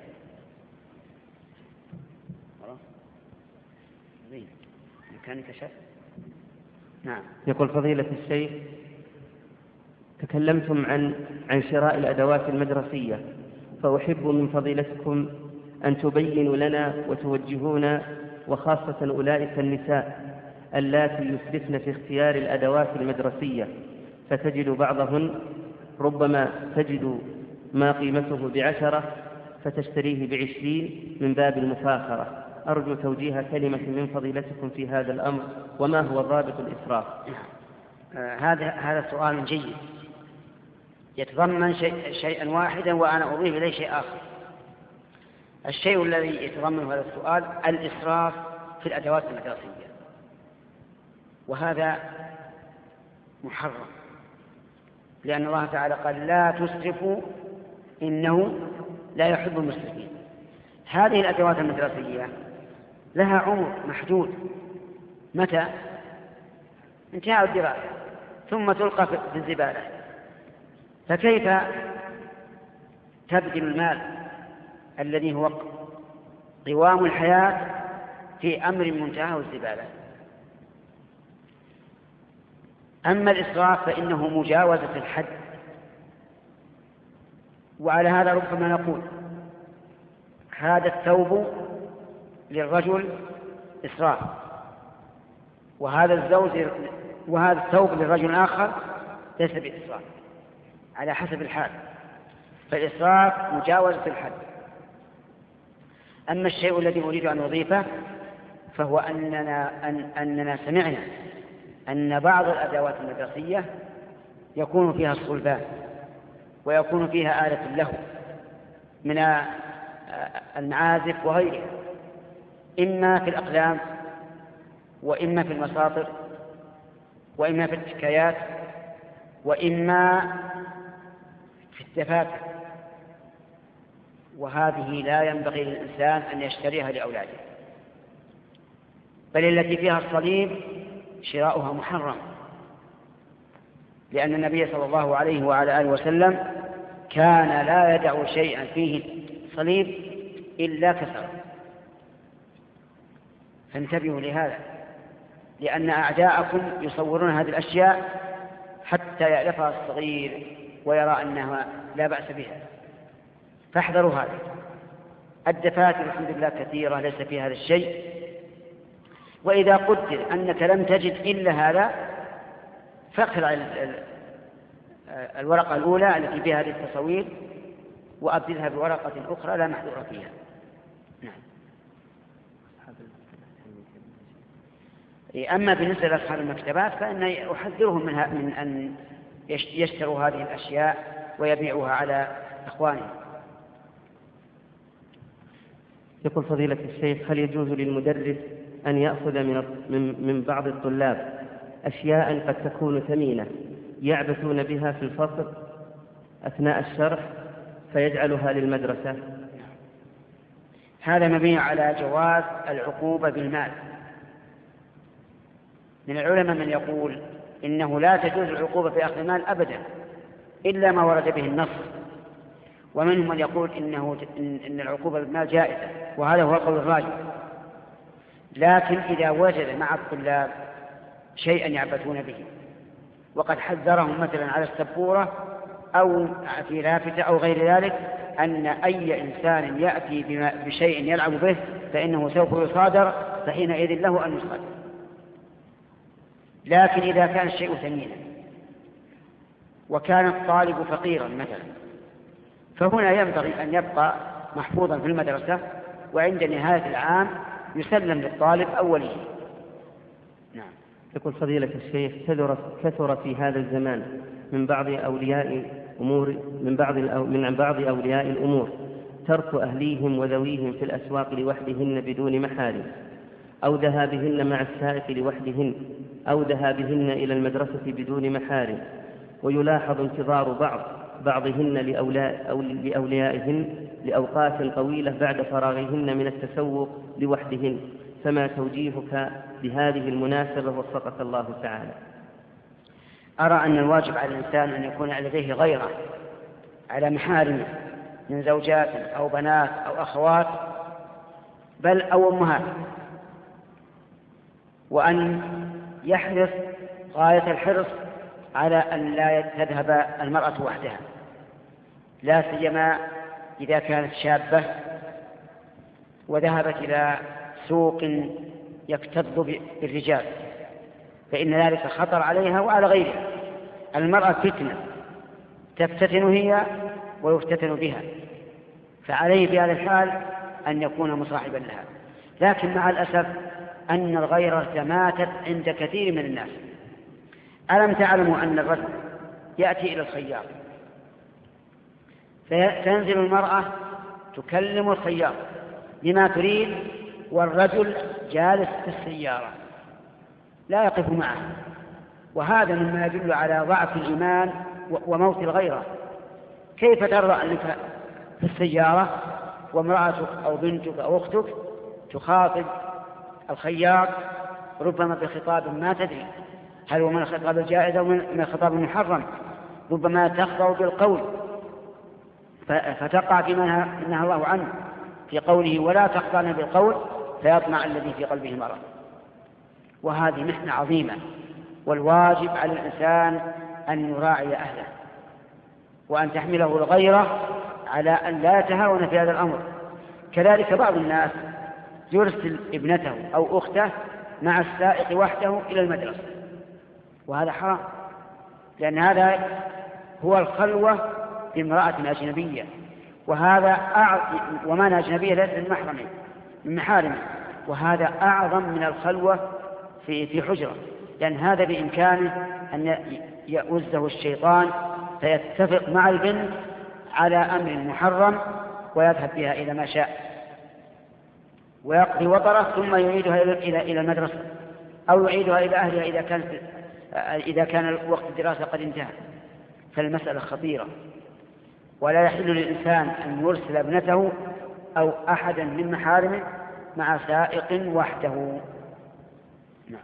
نعم. يقول فضيلة الشيخ: تكلمتم عن شراء الأدوات المدرسية، فأحب من فضيلتكم أن تبينوا لنا وتوجهونا، وخاصة أولئك النساء اللاتي يسرفن في اختيار الأدوات المدرسية، فتجد بعضهن ربما تجد ما قيمته ب10 فتشتريه ب20 من باب المفاخرة. أرجو توجيه كلمة من فضيلتكم في هذا الأمر، وما هو ضابط الإسراف؟ هذا سؤال جيد يتضمن شيئا واحدا وأنا أضيف إليه شيء آخر. الشيء الذي يتضمن هذا السؤال الإسراف في الأدوات المدرسية، وهذا محرم، لأن الله تعالى قال لا تسرفوا إنه لا يحب المسرفين. هذه الأدوات المدرسية لها عمر محدود، متى؟ انتهاء الدراسة، ثم تلقى في الزبالة، فكيف تبذل المال الذي هو قوام الحياة في أمر منتهى الزبالة؟ أما الإسراف فإنه مجاوزة الحد، وعلى هذا ربما نقول هذا الثوب للرجل إسراف، وهذا الثوب للرجل آخر ليس بإسراف، على حسب الحال، فالإسراف مجاوزة الحد. أما الشيء الذي أريد أن أضيفه فهو أننا سمعنا أن بعض الأدوات المدرسية يكون فيها الصلبان ويكون فيها آلة له من المعازف وغيرها، إما في الأقلام وإما في المساطر وإما في الحكايات وإما في الدفاتر، وهذه لا ينبغي للإنسان أن يشتريها لأولاده، بل التي فيها الصليب شراؤها محرم، لأن النبي صلى الله عليه وعلى آله وسلم كان لا يدع شيئا فيه صليب إلا كسره. فانتبهوا لهذا، لأن أعداءكم يصورون هذه الأشياء حتى يعرفها الصغير ويرى أنها لا بأس بها، فاحذروا هذا. الدفاتر الحمد لله كثيرة ليس في هذا الشيء، وإذا قدر أنك لم تجد إلا هذا فاقرأ الورقة الأولى التي فيها هذه التصوير وأبدلها بورقة أخرى لا محذور فيها. نعم. أما بالنسبة لأصحاب المكتبات فإن أحذرهم من أن يشتروا هذه الأشياء ويبيعوها على إخوانهم. يقول فضيلة الشيخ: هل يجوز للمدرس أن يأخذ من بعض الطلاب أشياء قد تكون ثمينة يعبثون بها في الفصل أثناء الشرح فيجعلها للمدرسة؟ هذا مبني على جواز العقوبة بالمال. من العلماء من يقول إنه لا تجوز العقوبة في أخذ المال أبدا إلا ما ورد به النص، ومنهم من يقول إن العقوبة بالمال جائزة، وهذا هو قول الراجح. لكن إذا وجد مع الطلاب شيئا يعبثون به وقد حذرهم مثلا على السبورة أو في لافتة أو غير ذلك أن أي إنسان يأتي بشيء يلعب به فإنه سوف يصادر، فحينئذ له أن يصادر. لكن إذا كان الشيء ثمينا وكان الطالب فقيرا مثلا، فهنا ينبغي أن يبقى محفوظا في المدرسة، وعند نهاية العام يسلم للطالب أوليه. نعم. يقول فضيلة الشيخ: كثر في هذا الزمان من بعض أولياء الأمور ترك أهليهم وذويهم في الأسواق لوحدهن بدون محارم، أو ذهابهن مع السائق لوحدهن، أو ذهابهن إلى المدرسة بدون محارم، ويلاحظ انتظار بعضهن لأوليائهن لأوقات طويلة بعد فراغهن من التسوق لوحدهن، فما توجيهك لهذه المناسبة وفقك الله تعالى؟ أرى أن الواجب على الإنسان أن يكون لديه غيره على محارمه من زوجات أو بنات أو أخوات بل أو أمهات، وأن يحرص غاية الحرص على أن لا تذهب المرأة وحدها، لا سيما إذا كانت شابة وذهبت إلى سوق يكتظ بالرجال، فإن ذلك خطر عليها وعلى غيرها. المرأة فتنة تفتتن هي ويفتتن بها، فعليه بهذا الحال أن يكون مصاحبا لها. لكن مع الأسف أن الغيرة ماتت عند كثير من الناس. ألم تعلموا أن الرجل يأتي إلى الخياط فتنزل المرأة تكلم الخياط بما تريد، والرجل جالس في السيارة لا يقف معه، وهذا مما يدل على ضعف الإيمان وموت الغيرة. كيف ترضى أنك في السيارة وامرأتك أو بنتك أو أختك تخاطب الخياط ربما بخطاب ما تدري هل هو من الخطاب الجائز أو من الخطاب المحرم، ربما تخضع بالقول فتقع فيما نهى الله عنه في قوله ولا تخضعن بالقول فيطمع الذي في قلبه مرض. وهذه محنة عظيمة، والواجب على الإنسان أن يراعي أهله وأن تحمله الغيرة على أن لا يتهاون في هذا الأمر. كذلك بعض الناس يرسل ابنته أو أخته مع السائق وحده إلى المدرسة، وهذا حرام، لأن هذا هو الخلوة بامرأة أجنبية، وما أجنبية ليس من محارمه، وهذا أعظم من الخلوة في حجرة، لأن هذا بإمكانه أن يؤزه الشيطان فيتفق مع البنت على أمر محرم ويذهب بها إلى ما شاء ويقضي وطره، ثم يعيدها إلى المدرسة أو يعيدها إلى أهلها إذا كان وقت الدراسة قد انتهى. فالمسألة خطيرة، ولا يحل للإنسان أن يرسل ابنته أو أحدا من محارمه مع سائق وحده. نعم.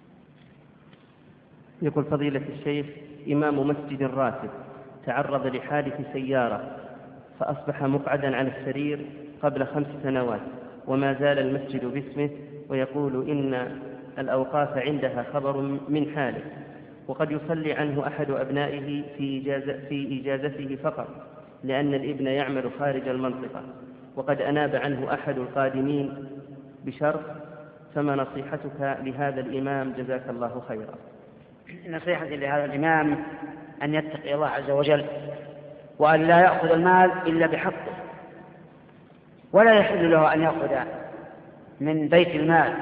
يقول فضيلة الشيخ: إمام مسجد راتب تعرض لحادث سيارة فأصبح مقعدا على السرير قبل 5 سنوات، وما زال المسجد باسمه، ويقول إن الأوقاف عندها خبر من حاله، وقد يصلي عنه أحد أبنائه في إجازته فقط، لأن الابن يعمل خارج المنطقة، وقد أناب عنه أحد القادمين بشرط. فما نصيحتك لهذا الإمام جزاك الله خيرا؟ نصيحتي لهذا الإمام أن يتقي الله عز وجل، وأن لا يأخذ المال إلا بحقه، ولا يحل له أن يأخذ من بيت المال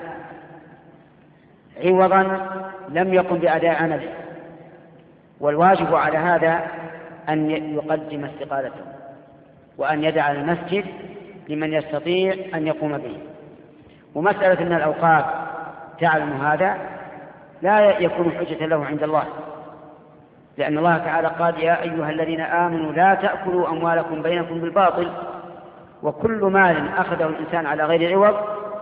عوضا لم يقم بأداء عمله. والواجب على هذا أن يقدم استقالته، وأن يدع المسجد لمن يستطيع أن يقوم به. ومسألة أن الأوقاف تعلم هذا لا يكون حجة له عند الله، لأن الله تعالى قال: يا أيها الذين آمنوا لا تأكلوا أموالكم بينكم بالباطل، وكل مال أخذه الإنسان على غير عوض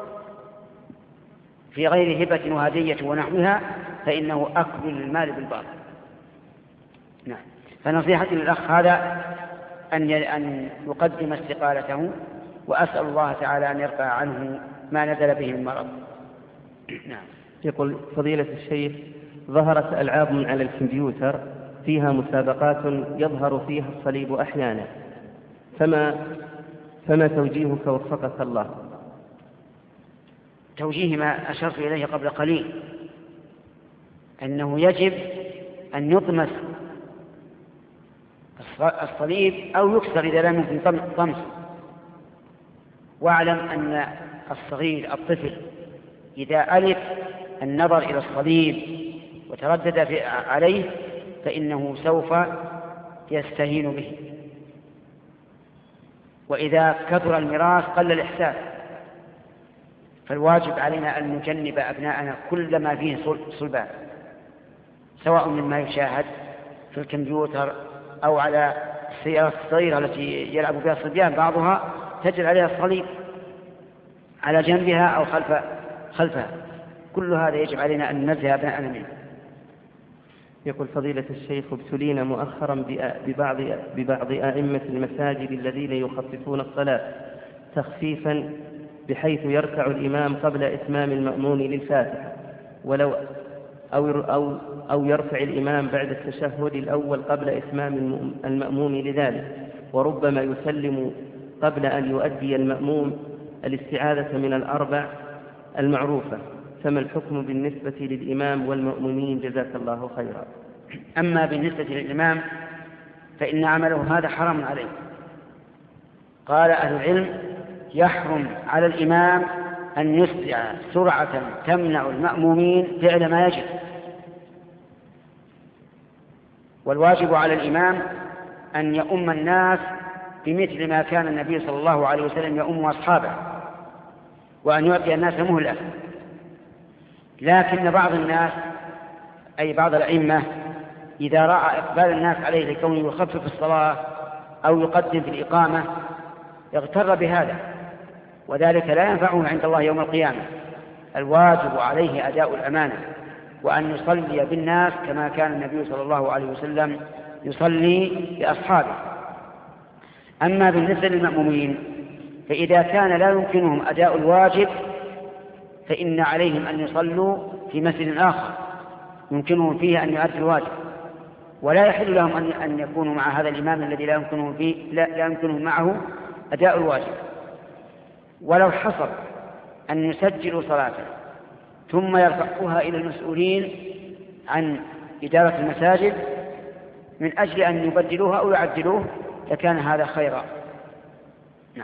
في غير هبة وهدية ونحوها فإنه أكل المال بالباطل. نعم. فنصيحتي للأخ هذا أن يقدم استقالته، وأسأل الله تعالى أن يرفع عنه ما نزل به من مرض. نعم. يقول فضيلة الشيخ: ظهرت ألعاب على الكمبيوتر فيها مسابقات يظهر فيها الصليب أحيانا، فما توجيهك وفقك الله؟ توجيه ما أشرت إليه قبل قليل، أنه يجب أن يطمس الصليب أو يكسر إذا لم يكن طمسه. واعلم أن الصغير الطفل إذا ألف النظر إلى الصليب وتردد عليه فإنه سوف يستهين به، وإذا كثر الميراث قل الإحساس. فالواجب علينا أن نجنب أبناءنا كل ما فيه صلبان، سواء مما يشاهد في الكمبيوتر أو على السيارة الصغيرة التي يلعب بها الصبيان، بعضها تجد عليها الصليب على جنبها أو خلفها. كل هذا يجب علينا أن ننزه أبناءنا منه. يقول فضيلة الشيخ: ابتلينا مؤخرا ببعض أئمة المساجد الذين يخففون الصلاة تخفيفا، بحيث يركع الإمام قبل إتمام المأمون للفاتحة، أو يرفع الإمام بعد التشهد الأول قبل إتمام المأموم لذلك، وربما يسلم قبل أن يؤدي المأموم الاستعاذة من الأربع المعروفة. فما الحكم بالنسبة للإمام والمأمومين جزاك الله خيرا؟ أما بالنسبة للإمام فإن عمله هذا حرام عليه. قال أهل العلم: يحرم على الإمام أن يسرع سرعة تمنع المأمومين فعل ما يجب. والواجب على الإمام أن يؤم الناس بمثل ما كان النبي صلى الله عليه وسلم يؤم أصحابه، وأن يعطي الناس مهلة. لكن بعض الناس أي بعض الأئمة إذا رأى إقبال الناس عليه لكونه يخفف الصلاة أو يقدم في الإقامة يغتر بهذا، وذلك لا ينفعه عند الله يوم القيامة. الواجب عليه أداء الأمانة، وأن يصلي بالناس كما كان النبي صلى الله عليه وسلم يصلي بأصحابه. أما بالنسبة للمأمومين فإذا كان لا يمكنهم أداء الواجب فإن عليهم أن يصلوا في مسجد آخر يمكنهم فيه أن يؤدوا الواجب، ولا يحل لهم أن يكونوا مع هذا الإمام الذي لا يمكنهم معه أداء الواجب. ولو حصل أن يسجلوا صلاة ثم يرفعوها إلى المسؤولين عن إدارة المساجد من أجل أن يبدلوها أو يعدلوه لكان هذا خيرا. نعم.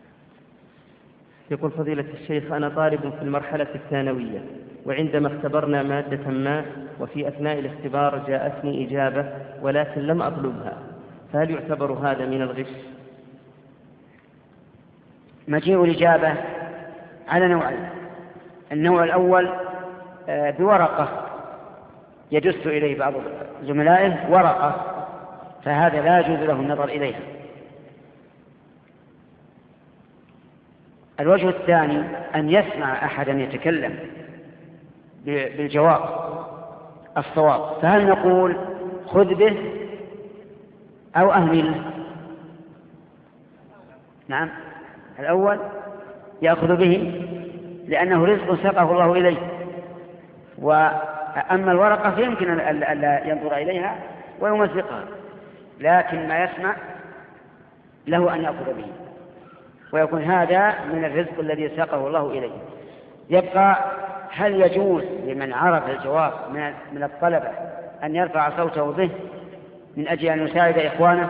يقول فضيلة الشيخ: أنا طالب في المرحلة الثانوية، وعندما اختبرنا مادة ما وفي أثناء الاختبار جاءتني إجابة ولكن لم أطلبها، فهل يعتبر هذا من الغش؟ مجيء الإجابة على نوعين: النوع الأول بورقة يدس إليه بعض زملائه ورقة، فهذا لا يجوز له النظر إليها. الوجه الثاني أن يسمع أحدا يتكلم بالجواب الصواب، فهل نقول خذ به أو أهمله؟ نعم، الأول يأخذ به لأنه رزق ساقه الله إليه. وأما الورقة فيمكن ألا ينظر إليها ويمزقها، لكن ما يسمع له أن يأخذ به، ويكون هذا من الرزق الذي ساقه الله إليه. يبقى هل يجوز لمن عرف الجواب من الطلبة أن يرفع صوته به من أجل أن يساعد إخوانه؟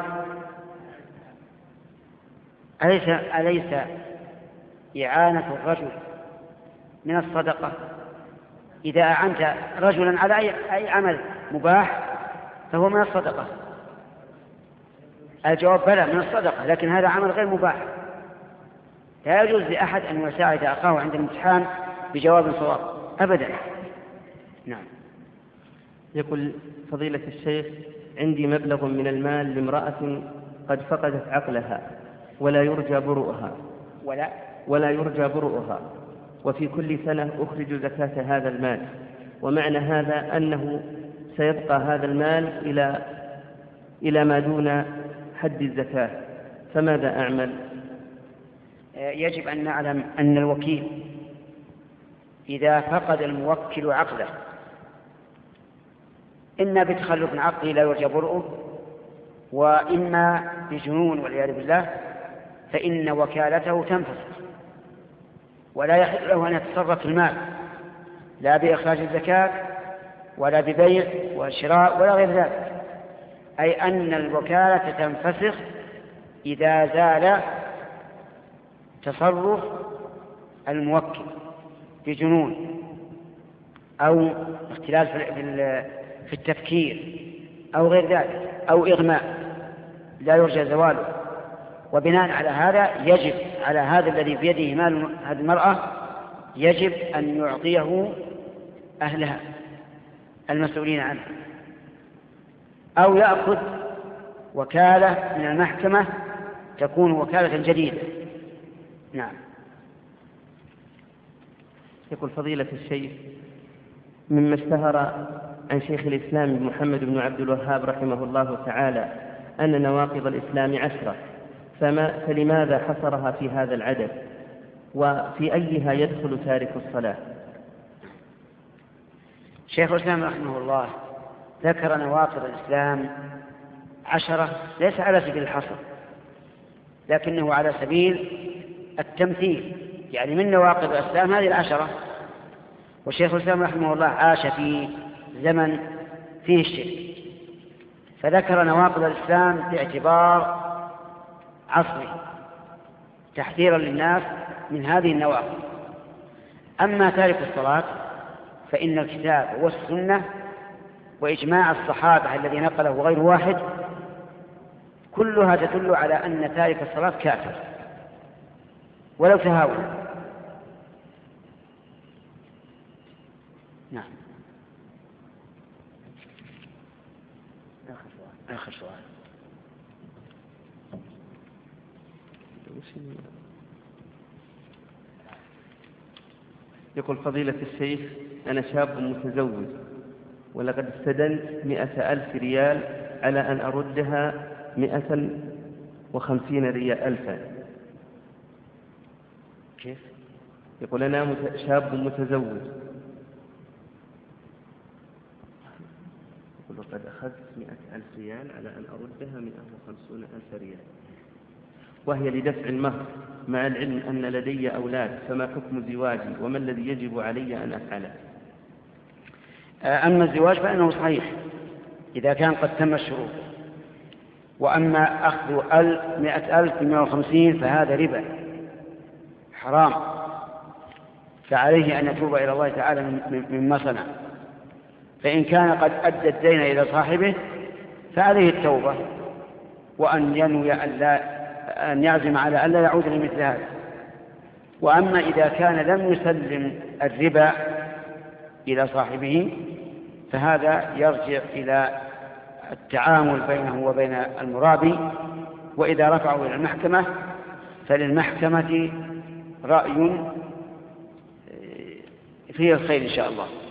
أليس إعانة الرجل من الصدقة؟ إذا أعنت رجلا على أي عمل مباح فهو من الصدقة. الجواب بلى من الصدقة، لكن هذا عمل غير مباح. لا يجوز لأحد أن يساعد أخاه عند الامتحان بجواب صواب أبدا. نعم. يقول فضيلة الشيخ: عندي مبلغ من المال لامرأة قد فقدت عقلها ولا يرجى برؤها، وفي كل سنة أخرج زكاة هذا المال، ومعنى هذا أنه سيبقى هذا المال إلى ما دون حد الزكاة، فماذا أعمل؟ يجب أن نعلم أن الوكيل إذا فقد الموكل عقله إما بتخلف عقلي لا يرجى برؤه، وإما بجنون والعياذ بالله، فإن وكالته تنفسخ، ولا يحل له أن يتصرف في المال لا بإخراج الزكاة ولا ببيع وشراء ولا غير ذلك. أي أن الوكالة تنفسخ إذا زال تصرف الموكل بجنون أو اختلال في التفكير أو غير ذلك أو إغماء لا يرجى زواله. وبناء على هذا يجب على هذا الذي بيده مال هذه المرأة يجب أن يعطيه أهلها المسؤولين عنها، أو يأخذ وكالة من المحكمة تكون وكالة جديدة. نعم. يقول فضيلة الشيخ: مما اشتهر عن شيخ الإسلام محمد بن عبد الوهاب رحمه الله تعالى أن نواقض الإسلام 10، فلماذا حصرها في هذا العدد؟ وفي أيها يدخل تارك الصلاة؟ شيخ الإسلام رحمه الله ذكر نواقض الإسلام 10 ليس على سبيل الحصر، لكنه على سبيل التمثيل، يعني من نواقض الإسلام هذه 10. والشيخ الإسلام رحمه الله عاش في زمن فيه الشرك، فذكر نواقض الإسلام باعتبار عصره تحذيرا للناس من هذه النواقض. أما تارك الصلاة فإن الكتاب والسنة وإجماع الصحابة الذي نقله غير واحد كلها تدل على أن تارك الصلاة كافر ولو تهاون. نعم. آخر سؤال. يقول فضيلة الشيخ: أنا شاب متزوج ولقد استدنت 100,000 ريال على أن أردها 150 ريال ألفا. كيف؟ يقول أنا شاب متزوج، يقول لقد أخذت 100,000 ريال على أن أردها 150,000 ريال، وهي لدفع المهر، مع العلم أن لدي أولاد، فما حكم زواجي وما الذي يجب علي أن أفعله؟ أما الزواج فإنه صحيح إذا كان قد تم الشروط، وأما أخذ 100,000 ب150 فهذا ربا حرام، فعليه أن يتوب إلى الله تعالى مما صنع. فإن كان قد أدى الدين إلى صاحبه فعليه التوبة، وأن ينوي أن يعزم على أن لا يعود لمثل هذا. وأما إذا كان لم يسلم الربا إلى صاحبه فهذا يرجع إلى التعامل بينه وبين المرابي، وإذا رفعوا إلى المحكمة فللمحكمة رأي فيه الخير إن شاء الله.